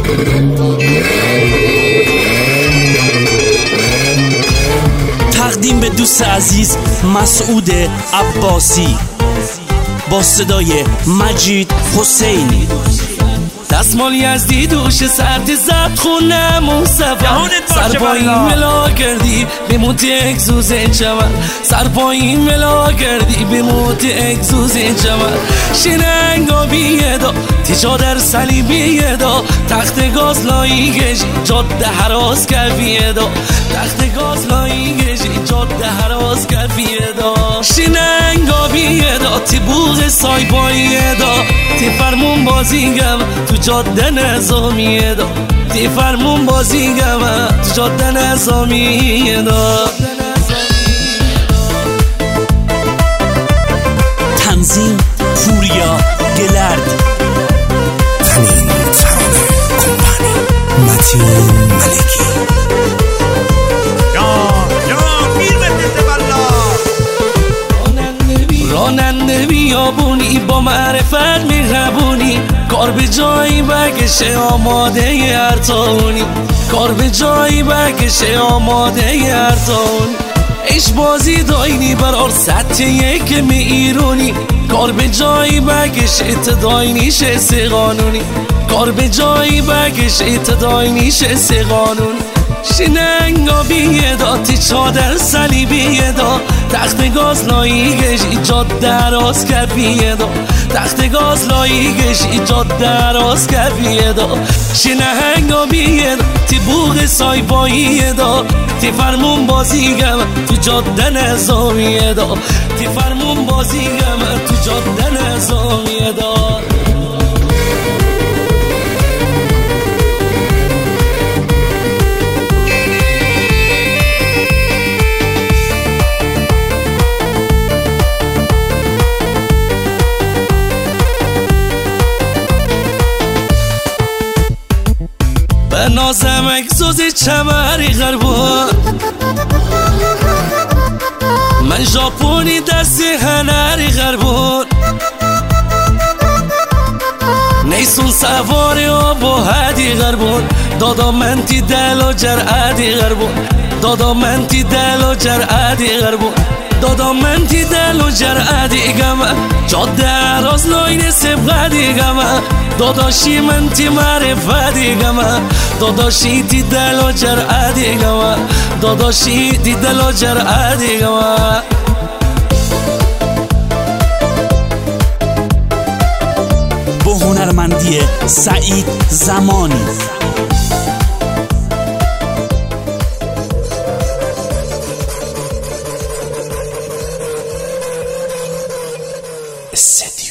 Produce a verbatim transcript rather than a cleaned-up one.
تقدیم به دوست عزیز مسعود عباسی با صدای مجید حسینی. دستمال یزدی دوش سرد زد خونم اون سفر، سر پایین ملا کردی بموت اگزوز چمن، سر پایین ملا کردی بموت اگزوز چمن. شننگا بیدا تیجا در سلی بیدا، تخت گاز لایی گشی جاده حراز کرد بیدا، تخت گاز لایی گشی جاده حراز کرد بیدا. شننگا بیدا تی بوغ سای بایدا، تی فرمون بازیگم تو جاده نظامیه دا، تی فرمون بازیگم تو جاده نظامیه دا. تنظیم پوریا گلرد، تنین ترانه کمپانی متین ملکی. راننده بیابونی با معرفت مهربونی، کار به جایی بکشه آماده ارتاونی، کار به جایی بکشه آماده ارتاونی. ایش بازی داینی برار سطح یک می ایرونی، کار به جایی بکشه تداینیش سه قانونی، کار به جایی بکشه تداینیش سه قانونی. شننگا بیدا تی چادر سلی بیدا، تخت گاز لایی گش ایجاد دراز کرد بیدا، تخت گاز لایی گش ایجاد دراز کرد بیدا. شننگا بیدا تی بوغ سای بایدا، تی فرمون بازیگم تو جاده نظامیه دا، تی فرمون بازیگم تو جاده نظامیه دا. نازم اگزوز چمری غربون، من ژاپنی دست هنری غربون، نیسون سواری و با هدی غربون. دادا من تی دل و جرعدی غربون، دادا من تی دل و جرعدی غربون، دادا من تی دل و جرعدی گمه جاده عراز لاین سبغدی گمه. داداشی من تی معرفتی گمه، داداشی تی دل و جرعدی گمه، داداشی تی دل و جرعدی گمه. با هنرمندی سعید زمانی. استدیو